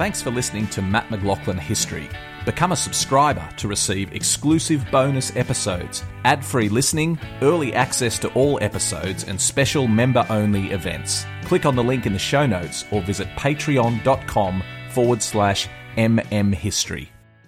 Thanks for listening to Matt McLaughlin History. Become a subscriber to receive exclusive bonus episodes, ad-free listening, early access to all episodes, and special member-only events. Click on the link in the show notes or visit patreon.com/mmhistory.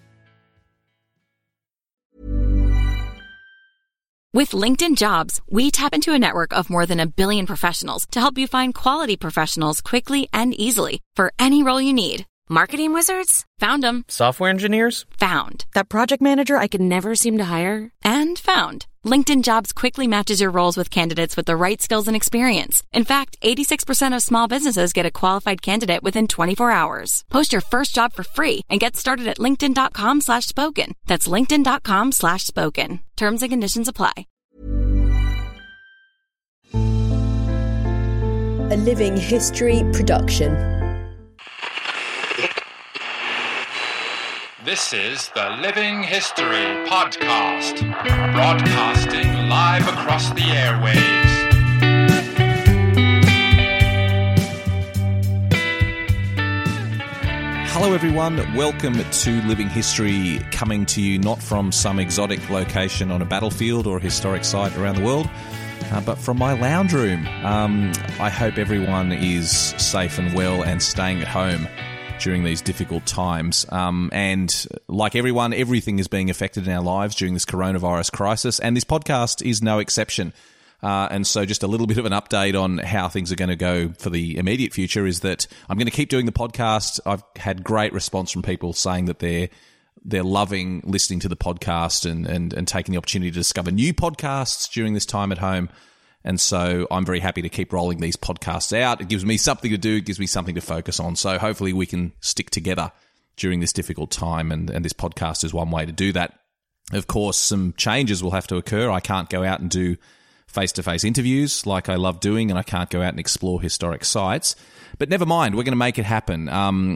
With LinkedIn Jobs, we tap into a network of more than 1 billion professionals to help you find quality professionals quickly and easily for any role you need. Marketing wizards? Found them. Software engineers? Found. That project manager I could never seem to hire? And found. LinkedIn Jobs quickly matches your roles with candidates with the right skills and experience. In fact, 86% of small businesses get a qualified candidate within 24 hours. Post your first job for free and get started at linkedin.com/spoken. That's linkedin.com/spoken. Terms and conditions apply. A Living History production. This is the Living History Podcast, broadcasting live across the airwaves. Hello everyone, welcome to Living History, coming to you not from some exotic location on a battlefield or a historic site around the world, but from my lounge room. I hope everyone is safe and well and staying at home during these difficult times. And like everyone, everything is being affected in our lives during this coronavirus crisis, and this podcast is no exception. And so just a little bit of an update on how things are going to go for the immediate future is that I'm going to keep doing the podcast. I've had great response from people saying that they're loving listening to the podcast and taking the opportunity to discover new podcasts during this time at home. And so I'm very happy to keep rolling these podcasts out. It gives me something to do. It gives me something to focus on. So hopefully we can stick together during this difficult time. And this podcast is one way to do that. Of course, some changes will have to occur. I can't go out and do face-to-face interviews like I love doing, and I can't go out and explore historic sites. But never mind, we're going to make it happen.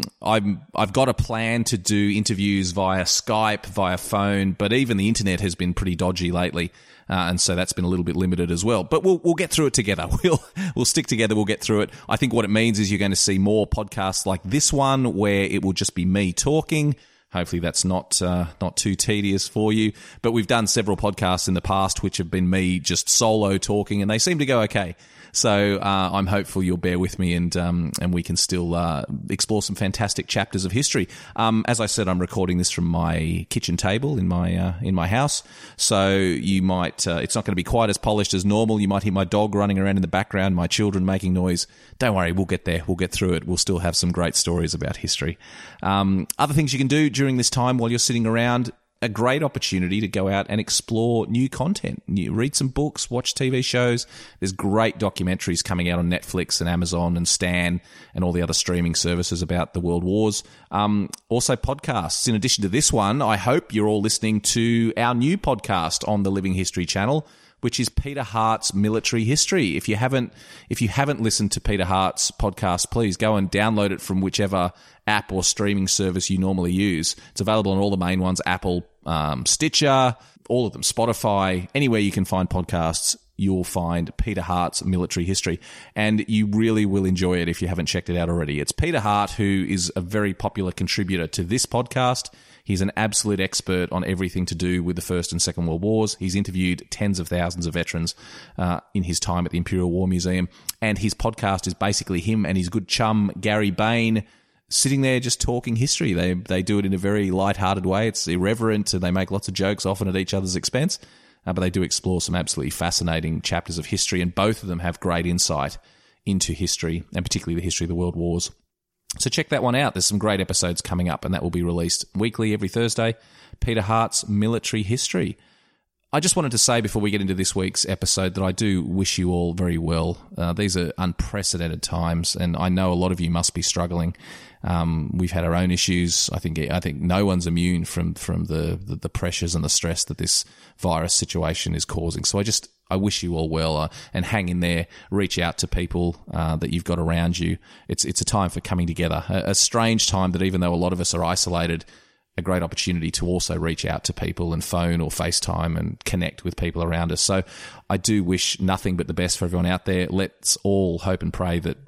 I've got a plan to do interviews via Skype, via phone, but even the internet has been pretty dodgy lately. And so that's been a little bit limited as well. But we'll get through it together. We'll stick together. We'll get through it. I think what it means is you're going to see more podcasts like this one where it will just be me talking. Hopefully that's not too tedious for you. But we've done several podcasts in the past which have been me just solo talking, and they seem to go okay. So I'm hopeful you'll bear with me and we can still explore some fantastic chapters of history. As I said, I'm recording this from my kitchen table in my house, so you might it's not going to be quite as polished as normal. You might hear my dog running around in the background, my children making noise. Don't worry, we'll get there. We'll get through it. We'll still have some great stories about history. Other things you can do during this time while you're sitting around: a great opportunity to go out and explore new content. Read some books, watch TV shows. There's great documentaries coming out on Netflix and Amazon and Stan and all the other streaming services about the world wars. Also podcasts. In addition to this one, I hope you're all listening to our new podcast on the Living History channel, which is Peter Hart's Military History. If you haven't listened to Peter Hart's podcast, please go and download it from whichever app or streaming service you normally use. It's available on all the main ones: Apple, Stitcher, all of them, Spotify. Anywhere you can find podcasts, you'll find Peter Hart's Military History. And you really will enjoy it if you haven't checked it out already. It's Peter Hart, who is a very popular contributor to this podcast. He's an absolute expert on everything to do with the First and Second World Wars. He's interviewed tens of thousands of veterans in his time at the Imperial War Museum. And his podcast is basically him and his good chum, Gary Bain, sitting there just talking history. They do it in a very light-hearted way. It's irreverent, and they make lots of jokes, often at each other's expense. But they do explore some absolutely fascinating chapters of history, and both of them have great insight into history, and particularly the history of the world wars. So check that one out. There's some great episodes coming up, and that will be released weekly every Thursday. Peter Hart's Military History. I just wanted to say before we get into this week's episode that I do wish you all very well. These are unprecedented times, and I know a lot of you must be struggling. We've had our own issues. I think no one's immune from the pressures and the stress that this virus situation is causing. So I wish you all well, and hang in there. Reach out to people that you've got around you. It's a time for coming together. A strange time that, even though a lot of us are isolated, a great opportunity to also reach out to people and phone or FaceTime and connect with people around us. So I do wish nothing but the best for everyone out there. Let's all hope and pray that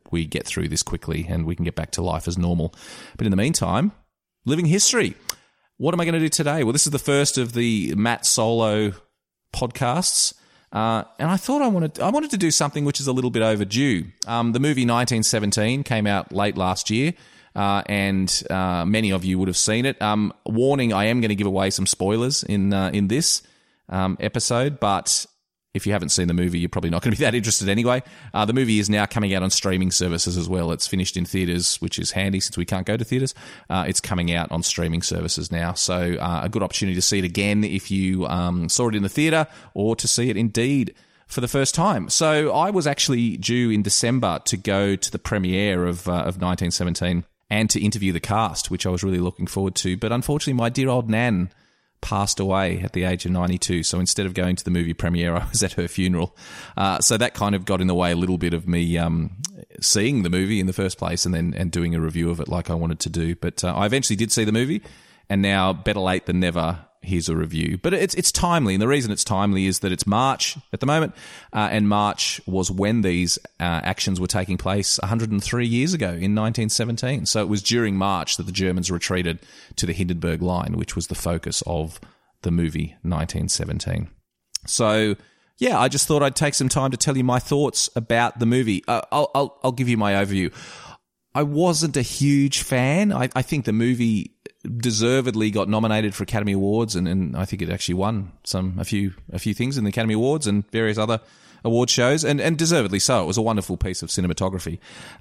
we get through this quickly and we can get back to life as normal. But in the meantime, living history. What am I going to do today? Well, this is the first of the Matt solo podcasts. And I thought I wanted to do something which is a little bit overdue. The movie 1917 came out late last year, and many of you would have seen it. Warning, I am going to give away some spoilers in this episode, but if you haven't seen the movie, you're probably not going to be that interested anyway. The movie is now coming out on streaming services as well. It's finished in theatres, which is handy since we can't go to theatres. It's coming out on streaming services now. So a good opportunity to see it again if you saw it in the theatre, or to see it indeed for the first time. So I was actually due in December to go to the premiere of 1917 and to interview the cast, which I was really looking forward to. But unfortunately, my dear old Nan passed away at the age of 92. So instead of going to the movie premiere, I was at her funeral. So that kind of got in the way a little bit of me seeing the movie in the first place and doing a review of it like I wanted to do. But I eventually did see the movie, and now better late than never, here's a review. But it's timely, and the reason it's timely is that it's March at the moment, and March was when these actions were taking place 103 years ago in 1917. So it was during March that the Germans retreated to the Hindenburg Line, which was the focus of the movie 1917. So yeah, I just thought I'd take some time to tell you my thoughts about the movie. I'll give you my overview. I wasn't a huge fan. I think the movie deservedly got nominated for Academy Awards, and I think it actually won a few things in the Academy Awards and various other award shows, and deservedly so. It was a wonderful piece of cinematography.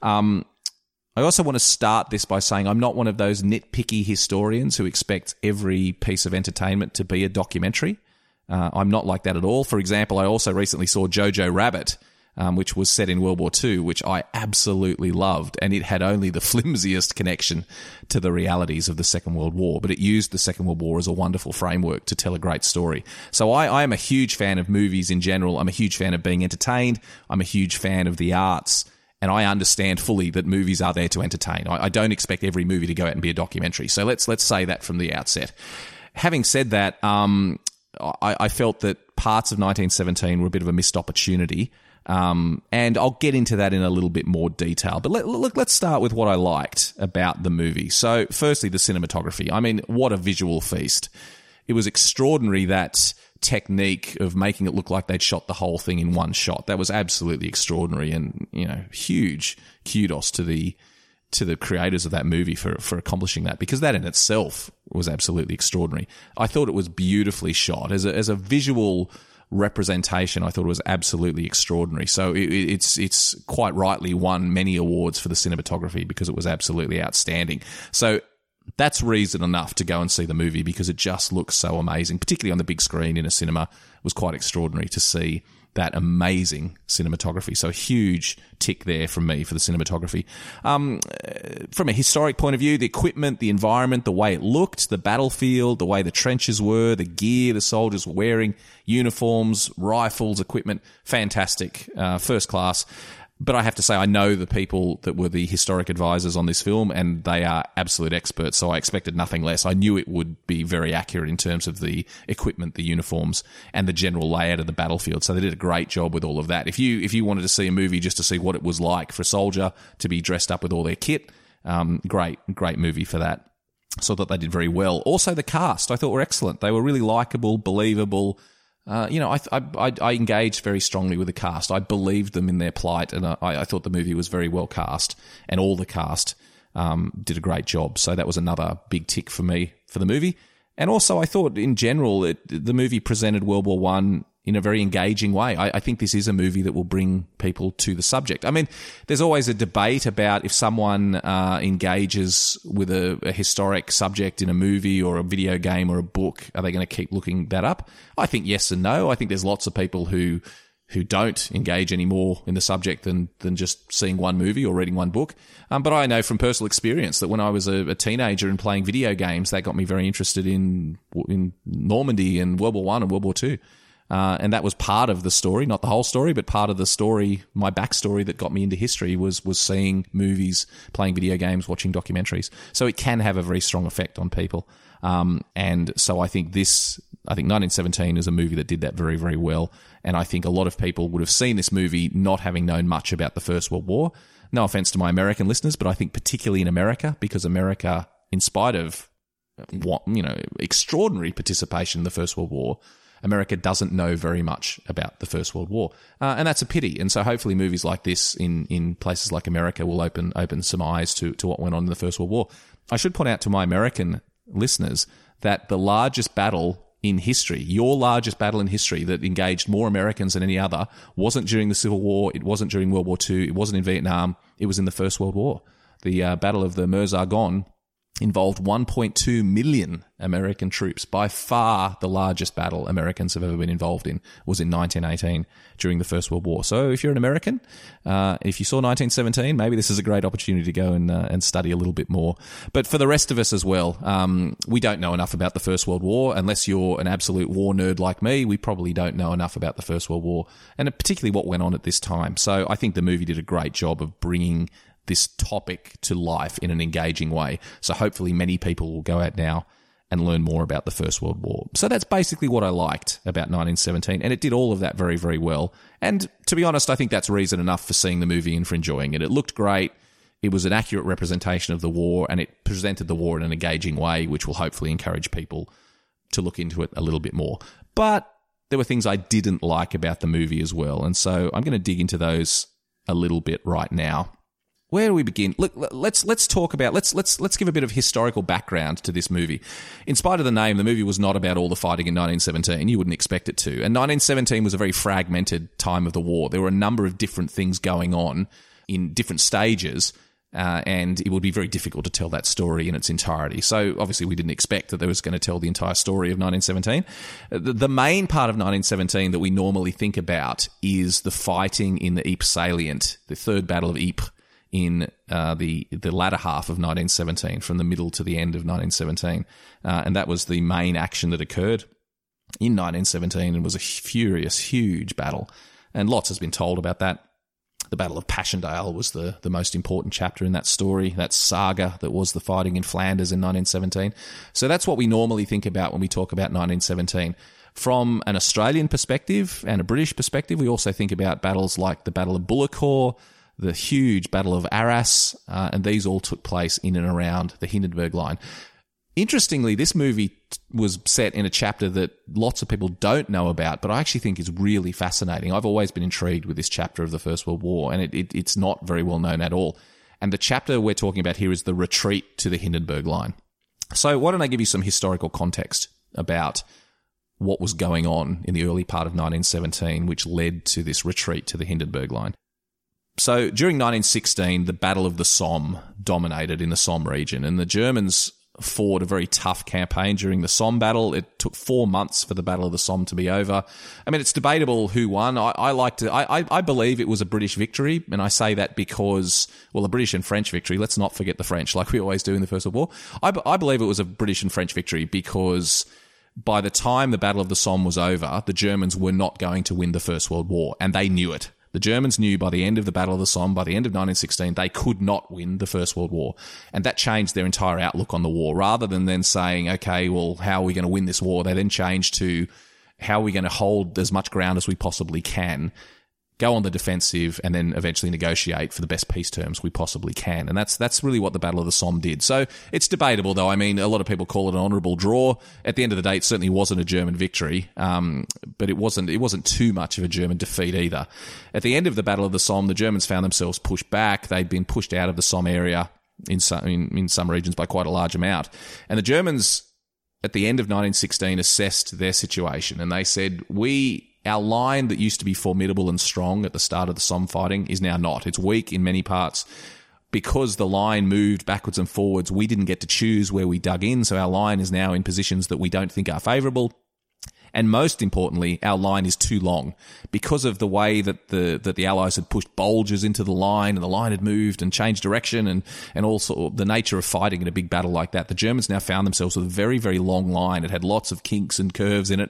I also want to start this by saying I'm not one of those nitpicky historians who expect every piece of entertainment to be a documentary. I'm not like that at all. For example, I also recently saw Jojo Rabbit, which was set in World War II, which I absolutely loved, and it had only the flimsiest connection to the realities of the Second World War, but it used the Second World War as a wonderful framework to tell a great story. So I am a huge fan of movies in general. I'm a huge fan of being entertained. I'm a huge fan of the arts, and I understand fully that movies are there to entertain. I don't expect every movie to go out and be a documentary. So let's say that from the outset. Having said that, I felt that parts of 1917 were a bit of a missed opportunity. And I'll get into that in a little bit more detail. But let's start with what I liked about the movie. So firstly, the cinematography. I mean, what a visual feast. It was extraordinary, that technique of making it look like they'd shot the whole thing in one shot. That was absolutely extraordinary, and, you know, huge kudos to the creators of that movie for accomplishing that, because that in itself was absolutely extraordinary. I thought it was beautifully shot. As a visual representation, I thought it was absolutely extraordinary. So it's quite rightly won many awards for the cinematography because it was absolutely outstanding. So that's reason enough to go and see the movie, because it just looks so amazing, particularly on the big screen in a cinema. It was quite extraordinary to see that amazing cinematography. So a huge tick there from me for the cinematography. From a historic point of view, the equipment, the environment, the way it looked, the battlefield, the way the trenches were, the gear the soldiers were wearing, uniforms, rifles, equipment, fantastic, first class. But I have to say, I know the people that were the historic advisors on this film, and they are absolute experts, so I expected nothing less. I knew it would be very accurate in terms of the equipment, the uniforms, and the general layout of the battlefield. So they did a great job with all of that. If you wanted to see a movie just to see what it was like for a soldier to be dressed up with all their kit, great movie for that. So I thought they did very well. Also, the cast I thought were excellent. They were really likeable, believable. I engaged very strongly with the cast. I believed them in their plight, and I thought the movie was very well cast, and all the cast did a great job. So that was another big tick for me for the movie. And also, I thought in general the movie presented World War I in a very engaging way. I think this is a movie that will bring people to the subject. I mean, there's always a debate about if someone engages with a historic subject in a movie or a video game or a book, are they going to keep looking that up? I think yes and no. I think there's lots of people who don't engage any more in the subject than just seeing one movie or reading one book. But I know from personal experience that when I was a teenager and playing video games, that got me very interested in Normandy and World War I and World War II. And that was part of the story, not the whole story, but part of the story, my backstory that got me into history was seeing movies, playing video games, watching documentaries. So it can have a very strong effect on people. And so I think 1917 is a movie that did that very, very well. And I think a lot of people would have seen this movie not having known much about the First World War. No offense to my American listeners, but I think particularly in America, because America, in spite of extraordinary participation in the First World War, America doesn't know very much about the First World War. And that's a pity. And so hopefully movies like this in places like America will open some eyes to what went on in the First World War. I should point out to my American listeners that the largest battle in history, your largest battle in history that engaged more Americans than any other, wasn't during the Civil War, it wasn't during World War II, it wasn't in Vietnam, it was in the First World War. The Battle of the Meuse-Argonne involved 1.2 million American troops. By far the largest battle Americans have ever been involved in was in 1918 during the First World War. So if you're an American, if you saw 1917, maybe this is a great opportunity to go and study a little bit more. But for the rest of us as well, we don't know enough about the First World War. Unless you're an absolute war nerd like me, we probably don't know enough about the First World War, and particularly what went on at this time. So I think the movie did a great job of bringing this topic to life in an engaging way. So hopefully many people will go out now and learn more about the First World War. So that's basically what I liked about 1917, and it did all of that very, very well. And to be honest, I think that's reason enough for seeing the movie and for enjoying it. It looked great. It was an accurate representation of the war, and it presented the war in an engaging way, which will hopefully encourage people to look into it a little bit more. But there were things I didn't like about the movie as well, and so I'm going to dig into those a little bit right now. Where do we begin? Look, let's talk about let's give a bit of historical background to this movie. In spite of the name, the movie was not about all the fighting in 1917. You wouldn't expect it to. And 1917 was a very fragmented time of the war. There were a number of different things going on in different stages, and it would be very difficult to tell that story in its entirety. So obviously we didn't expect that they was going to tell the entire story of 1917. The main part of 1917 that we normally think about is the fighting in the Ypres salient, the Third Battle of Ypres, in the latter half of 1917, from the middle to the end of 1917. And that was the main action that occurred in 1917 and was a furious, huge battle. And lots has been told about that. The Battle of Passchendaele was the most important chapter in that story, that saga that was the fighting in Flanders in 1917. So that's what we normally think about when we talk about 1917. From an Australian perspective and a British perspective, we also think about battles like the Battle of Bullecourt, the huge Battle of Arras, and these all took place in and around the Hindenburg Line. Interestingly, this movie was set in a chapter that lots of people don't know about, but I actually think is really fascinating. I've always been intrigued with this chapter of the First World War, and it's not very well known at all. And the chapter we're talking about here is the retreat to the Hindenburg Line. So why don't I give you some historical context about what was going on in the early part of 1917, which led to this retreat to the Hindenburg Line. So during 1916, the Battle of the Somme dominated in the Somme region, and the Germans fought a very tough campaign during the Somme battle. It took 4 months for the Battle of the Somme to be over. I mean, it's debatable who won. I believe it was a British victory, and I say that because, well, a British and French victory. Let's not forget the French, like we always do in the First World War. I believe it was a British and French victory because by the time the Battle of the Somme was over, the Germans were not going to win the First World War, and they knew it. The Germans knew by the end of the Battle of the Somme, by the end of 1916, they could not win the First World War. And that changed their entire outlook on the war. Rather than then saying, okay, well, how are we going to win this war? They then changed to, how are we going to hold as much ground as we possibly can, go on the defensive, and then eventually negotiate for the best peace terms we possibly can. And that's really what the Battle of the Somme did. So it's debatable, though. I mean, a lot of people call it an honourable draw. At the end of the day, it certainly wasn't a German victory, but it wasn't too much of a German defeat either. At the end of the Battle of the Somme, the Germans found themselves pushed back. They'd been pushed out of the Somme area in some regions by quite a large amount. And the Germans, at the end of 1916, assessed their situation, and they said, our line that used to be formidable and strong at the start of the Somme fighting is now not. It's weak in many parts. Because the line moved backwards and forwards, we didn't get to choose where we dug in, so our line is now in positions that we don't think are favourable. And most importantly, our line is too long. Because of the way that the Allies had pushed bulges into the line, and the line had moved and changed direction, and also the nature of fighting in a big battle like that, the Germans now found themselves with a very, very long line. It had lots of kinks and curves in it,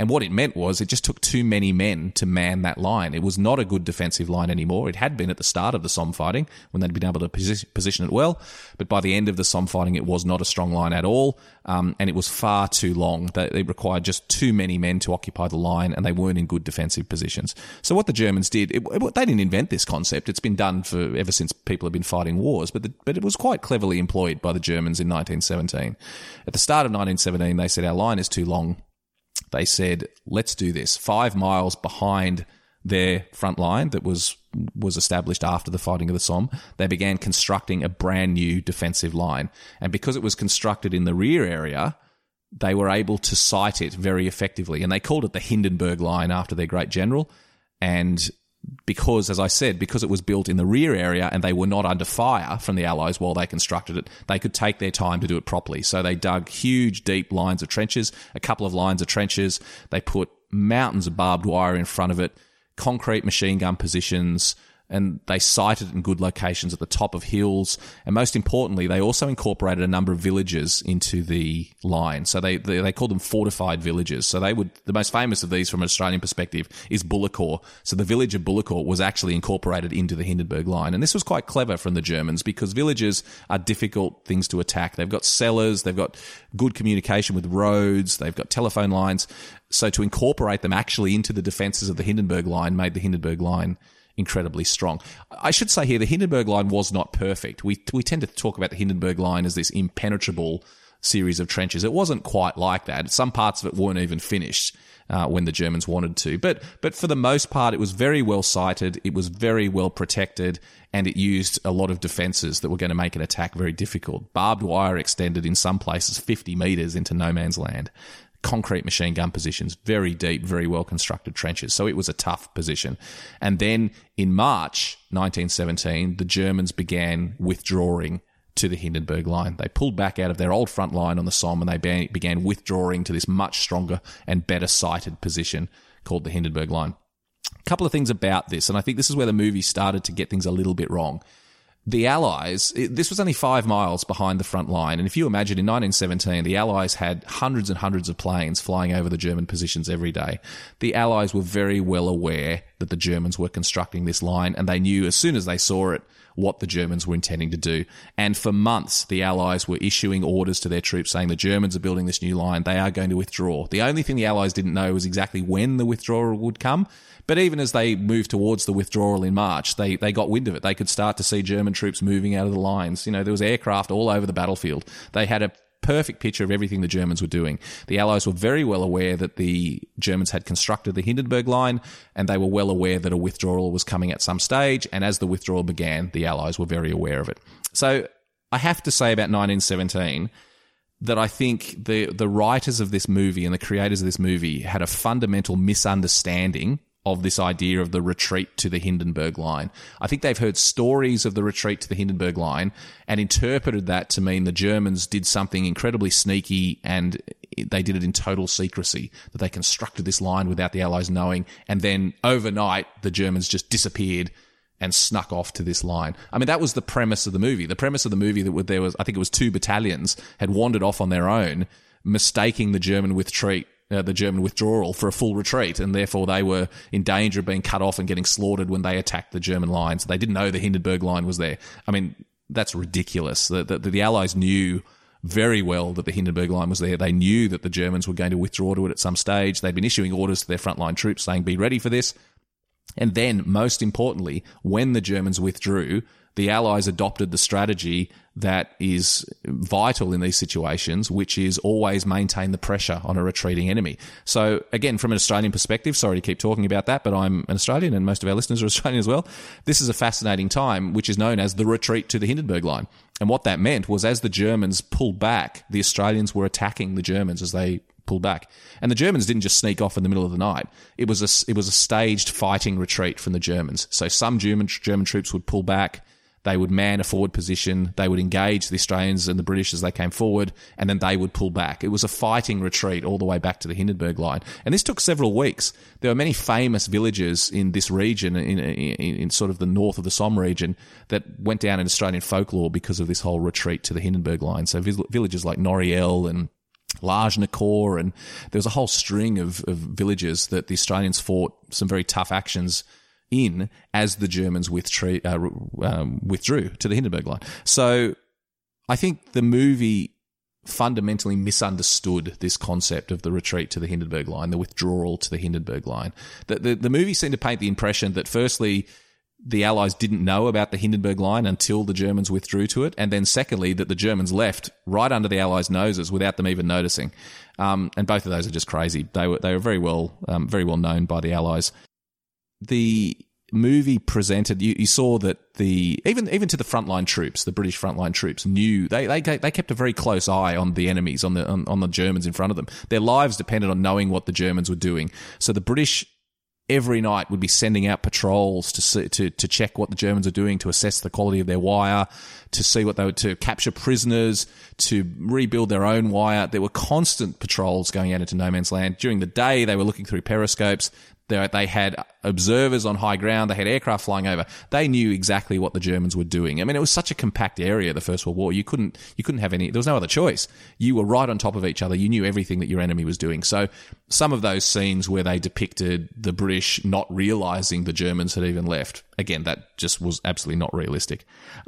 And what it meant was it just took too many men to man that line. It was not a good defensive line anymore. It had been at the start of the Somme fighting when they'd been able to position it well. But by the end of the Somme fighting, it was not a strong line at all. And it was far too long. They required just too many men to occupy the line, and they weren't in good defensive positions. So what the Germans did, they didn't invent this concept. It's been done for ever since people have been fighting wars, but it was quite cleverly employed by the Germans in 1917. At the start of 1917, they said, our line is too long. They said, let's do this. 5 miles behind their front line that was established after the fighting of the Somme, they began constructing a brand new defensive line. And because it was constructed in the rear area, they were able to sight it very effectively. And they called it the Hindenburg Line after their great general. And because, as I said, because it was built in the rear area and they were not under fire from the Allies while they constructed it, they could take their time to do it properly. So they dug huge, deep lines of trenches, a couple of lines of trenches. They put mountains of barbed wire in front of it, concrete machine gun positions, and they sited it in good locations at the top of hills. And most importantly, they also incorporated a number of villages into the line. So they called them fortified villages. So the most famous of these from an Australian perspective is Bullecourt. So the village of Bullecourt was actually incorporated into the Hindenburg Line. And this was quite clever from the Germans because villages are difficult things to attack. They've got cellars, they've got good communication with roads, they've got telephone lines. So to incorporate them actually into the defences of the Hindenburg Line made the Hindenburg Line incredibly strong. I should say here, the Hindenburg Line was not perfect. We tend to talk about the Hindenburg Line as this impenetrable series of trenches. It wasn't quite like that. Some parts of it weren't even finished when the Germans wanted to. But for the most part, it was very well sited, it was very well protected, and it used a lot of defences that were going to make an attack very difficult. Barbed wire extended in some places 50 metres into no man's land. Concrete machine gun positions, very deep, very well constructed trenches. So it was a tough position. And then in March 1917, the Germans began withdrawing to the Hindenburg Line. They pulled back out of their old front line on the Somme and they began withdrawing to this much stronger and better sited position called the Hindenburg Line. A couple of things about this, and I think this is where the movie started to get things a little bit wrong. The Allies, this was only 5 miles behind the front line. And if you imagine in 1917, the Allies had hundreds and hundreds of planes flying over the German positions every day. The Allies were very well aware that the Germans were constructing this line, and they knew as soon as they saw it what the Germans were intending to do. And for months, the Allies were issuing orders to their troops saying the Germans are building this new line. They are going to withdraw. The only thing the Allies didn't know was exactly when the withdrawal would come. But even as they moved towards the withdrawal in March, they got wind of it. They could start to see German troops moving out of the lines. You know, there was aircraft all over the battlefield. They had a perfect picture of everything the Germans were doing. The Allies were very well aware that the Germans had constructed the Hindenburg Line, and they were well aware that a withdrawal was coming at some stage. And as the withdrawal began, the Allies were very aware of it. So I have to say about 1917 that I think the writers of this movie and the creators of this movie had a fundamental misunderstanding of this idea of the retreat to the Hindenburg Line. I think they've heard stories of the retreat to the Hindenburg Line and interpreted that to mean the Germans did something incredibly sneaky and they did it in total secrecy, that they constructed this line without the Allies knowing, and then overnight the Germans just disappeared and snuck off to this line. I mean, that was the premise of the movie. The premise of the movie that there was, I think it was 2 battalions had wandered off on their own, mistaking the German withdrawal for a full retreat, and therefore they were in danger of being cut off and getting slaughtered when they attacked the German lines. They didn't know the Hindenburg Line was there. I mean, that's ridiculous. The Allies knew very well that the Hindenburg Line was there. They knew that the Germans were going to withdraw to it at some stage. They'd been issuing orders to their frontline troops saying, be ready for this. And then, most importantly, when the Germans withdrew, the Allies adopted the strategy that is vital in these situations, which is always maintain the pressure on a retreating enemy. So, again, from an Australian perspective, sorry to keep talking about that, but I'm an Australian and most of our listeners are Australian as well. This is a fascinating time, which is known as the retreat to the Hindenburg Line. And what that meant was as the Germans pulled back, the Australians were attacking the Germans as they pulled back. And the Germans didn't just sneak off in the middle of the night. It was a staged fighting retreat from the Germans. So some German troops would pull back. They would man a forward position. They would engage the Australians and the British as they came forward, and then they would pull back. It was a fighting retreat all the way back to the Hindenburg Line. And this took several weeks. There were many famous villages in this region, in sort of the north of the Somme region, that went down in Australian folklore because of this whole retreat to the Hindenburg Line. So villages like Noriel and Lajnacore, and there was a whole string of villages that the Australians fought some very tough actions in as the Germans withdrew to the Hindenburg Line. So I think the movie fundamentally misunderstood this concept of the retreat to the Hindenburg Line, the withdrawal to the Hindenburg Line. The movie seemed to paint the impression that firstly, the Allies didn't know about the Hindenburg Line until the Germans withdrew to it, and then secondly, that the Germans left right under the Allies' noses without them even noticing. And both of those are just crazy. They were very well known by the Allies. The movie presented, you saw that even to the frontline troops, the British frontline troops knew they kept a very close eye on the enemies, on the Germans in front of them. Their lives depended on knowing what the Germans were doing. So the British every night would be sending out patrols to check what the Germans are doing, to assess the quality of their wire, to capture prisoners, to rebuild their own wire. There were constant patrols going out into no man's land. During the day, they were looking through periscopes. They had observers on high ground. They had aircraft flying over. They knew exactly what the Germans were doing. I mean, it was such a compact area, the First World War. You couldn't have any. There was no other choice. You were right on top of each other. You knew everything that your enemy was doing. So some of those scenes where they depicted the British not realizing the Germans had even left, again, that just was absolutely not realistic.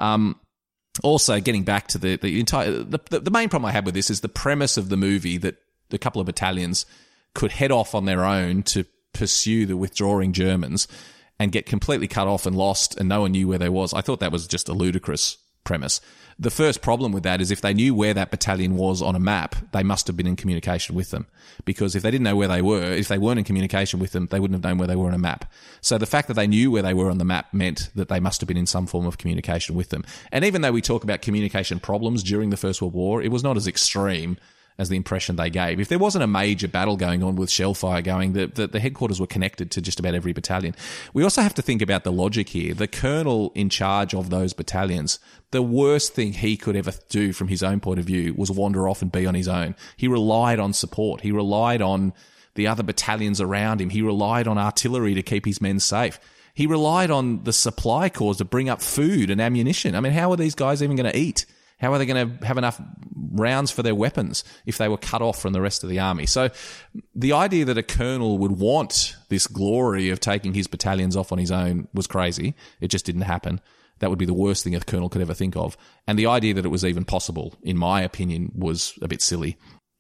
Also, getting back to the main problem I had with this is the premise of the movie that a couple of battalions could head off on their own to pursue the withdrawing Germans and get completely cut off and lost, and no one knew where they was. I thought that was just a ludicrous premise. The first problem with that is if they knew where that battalion was on a map, they must have been in communication with them. Because if they didn't know where they were, if they weren't in communication with them, they wouldn't have known where they were on a map. So the fact that they knew where they were on the map meant that they must have been in some form of communication with them. And even though we talk about communication problems during the First World War, it was not as extreme as the impression they gave. If there wasn't a major battle going on with shellfire going, the headquarters were connected to just about every battalion. We also have to think about the logic here. The colonel in charge of those battalions, the worst thing he could ever do from his own point of view was wander off and be on his own. He relied on support. He relied on the other battalions around him. He relied on artillery to keep his men safe. He relied on the supply corps to bring up food and ammunition. I mean, how are these guys even going to eat? How are they going to have enough rounds for their weapons if they were cut off from the rest of the army? So the idea that a colonel would want this glory of taking his battalions off on his own was crazy. It just didn't happen. That would be the worst thing a colonel could ever think of. And the idea that it was even possible, in my opinion, was a bit silly.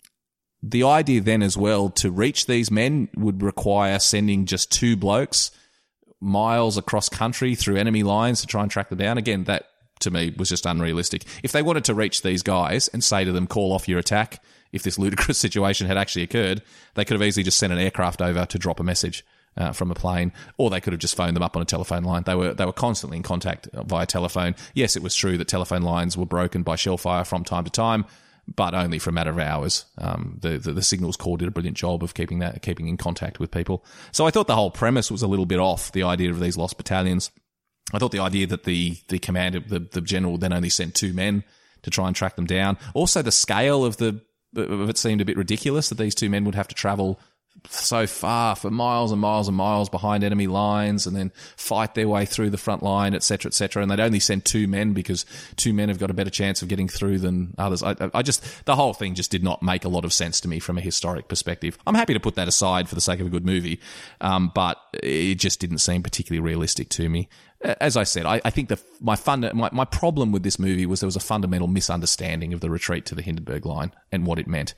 The idea then as well to reach these men would require sending just 2 blokes miles across country through enemy lines to try and track them down. Again, that to me was just unrealistic. If they wanted to reach these guys and say to them, call off your attack, if this ludicrous situation had actually occurred, they could have easily just sent an aircraft over to drop a message from a plane, or they could have just phoned them up on a telephone line. They were constantly in contact via telephone. Yes, it was true that telephone lines were broken by shellfire from time to time, but only for a matter of hours. The Signals Corps did a brilliant job of keeping in contact with people. So I thought the whole premise was a little bit off, the idea of these lost battalions. I thought the idea that the commander, the general, then only sent 2 men to try and track them down. Also, the scale of it seemed a bit ridiculous that these 2 men would have to travel so far for miles and miles and miles behind enemy lines and then fight their way through the front line, etc., etc. And they'd only send 2 men because 2 men have got a better chance of getting through than others. The whole thing just did not make a lot of sense to me from a historic perspective. I'm happy to put that aside for the sake of a good movie, but it just didn't seem particularly realistic to me. As I said, I think my problem with this movie was there was a fundamental misunderstanding of the retreat to the Hindenburg Line and what it meant.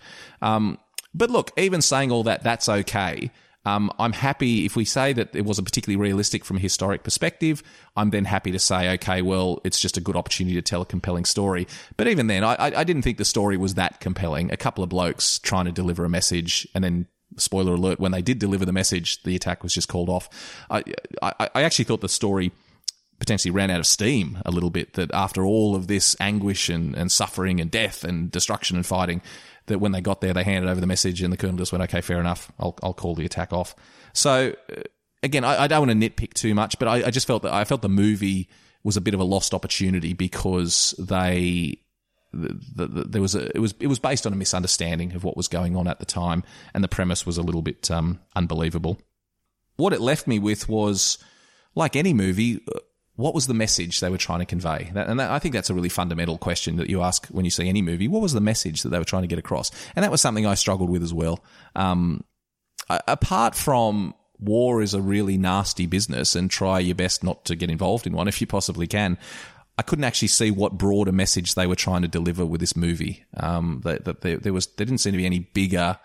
But look, even saying all that, that's okay. I'm happy if we say that it wasn't particularly realistic from a historic perspective. I'm then happy to say, okay, well, it's just a good opportunity to tell a compelling story. But even then, I didn't think the story was that compelling. A couple of blokes trying to deliver a message, and then, spoiler alert, when they did deliver the message, the attack was just called off. I actually thought the story potentially ran out of steam a little bit, that after all of this anguish and suffering and death and destruction and fighting, that when they got there, they handed over the message and the colonel just went, okay, fair enough, I'll call the attack off. So, again, I don't want to nitpick too much, but I just felt the movie was a bit of a lost opportunity because it was based on a misunderstanding of what was going on at the time, and the premise was a little bit unbelievable. What it left me with was, like any movie, what was the message they were trying to convey? I think that's a really fundamental question that you ask when you see any movie. What was the message that they were trying to get across? And that was something I struggled with as well. Apart from war is a really nasty business and try your best not to get involved in one if you possibly can, I couldn't actually see what broader message they were trying to deliver with this movie. There didn't seem to be any bigger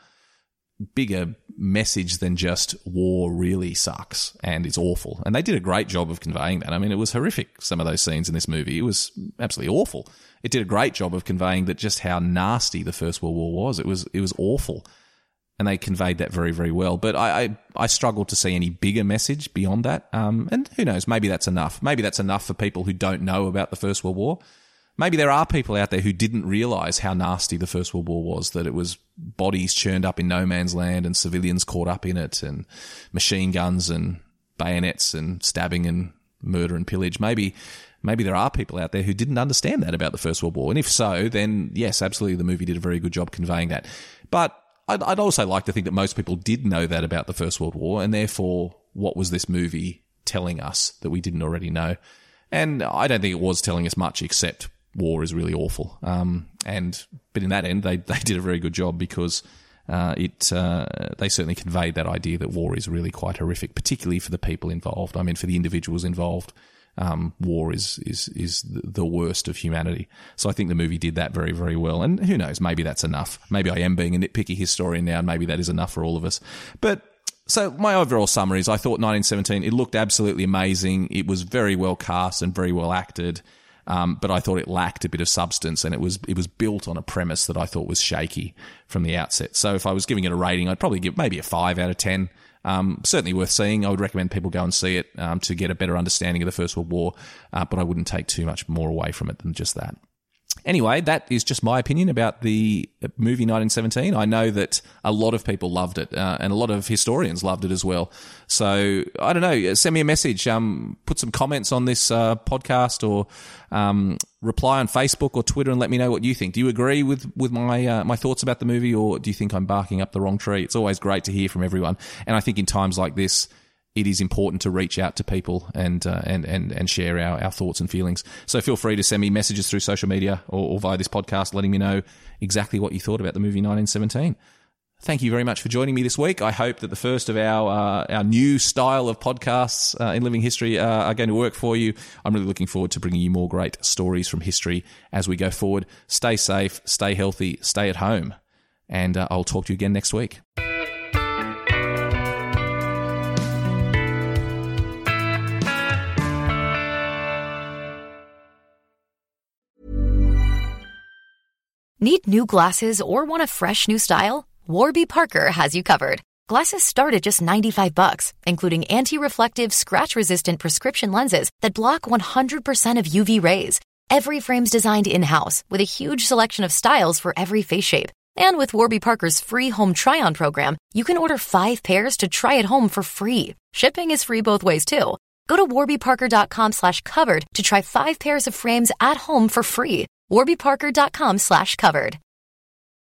message than just war really sucks and it's awful. And they did a great job of conveying that. I mean, it was horrific, some of those scenes in this movie. It was absolutely awful. It did a great job of conveying that just how nasty the First World War was. It was awful. And they conveyed that very, very well. But I struggled to see any bigger message beyond that. And who knows, maybe that's enough. Maybe that's enough for people who don't know about the First World War. Maybe there are people out there who didn't realise how nasty the First World War was, that it was bodies churned up in no man's land and civilians caught up in it and machine guns and bayonets and stabbing and murder and pillage. Maybe there are people out there who didn't understand that about the First World War. And if so, then yes, absolutely, the movie did a very good job conveying that. But I'd also like to think that most people did know that about the First World War, and therefore, what was this movie telling us that we didn't already know? And I don't think it was telling us much, except war is really awful. But in that end, they did a very good job because they certainly conveyed that idea that war is really quite horrific, particularly for the people involved. I mean, for the individuals involved. War is the worst of humanity. So I think the movie did that very, very well. And who knows, maybe that's enough. Maybe I am being a nitpicky historian now, and maybe that is enough for all of us. But so my overall summary is I thought 1917, it looked absolutely amazing. It was very well cast and very well acted. But I thought it lacked a bit of substance, and it was built on a premise that I thought was shaky from the outset. So if I was giving it a rating, I'd probably give maybe a 5 out of 10. Certainly worth seeing. I would recommend people go and see it to get a better understanding of the First World War, but I wouldn't take too much more away from it than just that. Anyway, that is just my opinion about the movie 1917. I know that a lot of people loved it, and a lot of historians loved it as well. So, I don't know, send me a message, put some comments on this podcast, or reply on Facebook or Twitter and let me know what you think. Do you agree with my thoughts about the movie, or do you think I'm barking up the wrong tree? It's always great to hear from everyone. And I think in times like this, it is important to reach out to people and share our thoughts and feelings. So feel free to send me messages through social media or via this podcast, letting me know exactly what you thought about the movie 1917. Thank you very much for joining me this week. I hope that the first of our new style of podcasts in Living History are going to work for you. I'm really looking forward to bringing you more great stories from history as we go forward. Stay safe, stay healthy, stay at home, and I'll talk to you again next week. Need new glasses or want a fresh new style? Warby Parker has you covered. Glasses start at just $95, including anti-reflective, scratch-resistant prescription lenses that block 100% of UV rays. Every frame's designed in-house with a huge selection of styles for every face shape. And with Warby Parker's free home try-on program, you can order 5 pairs to try at home for free. Shipping is free both ways, too. Go to warbyparker.com/covered to try 5 pairs of frames at home for free. warbyparker.com/covered.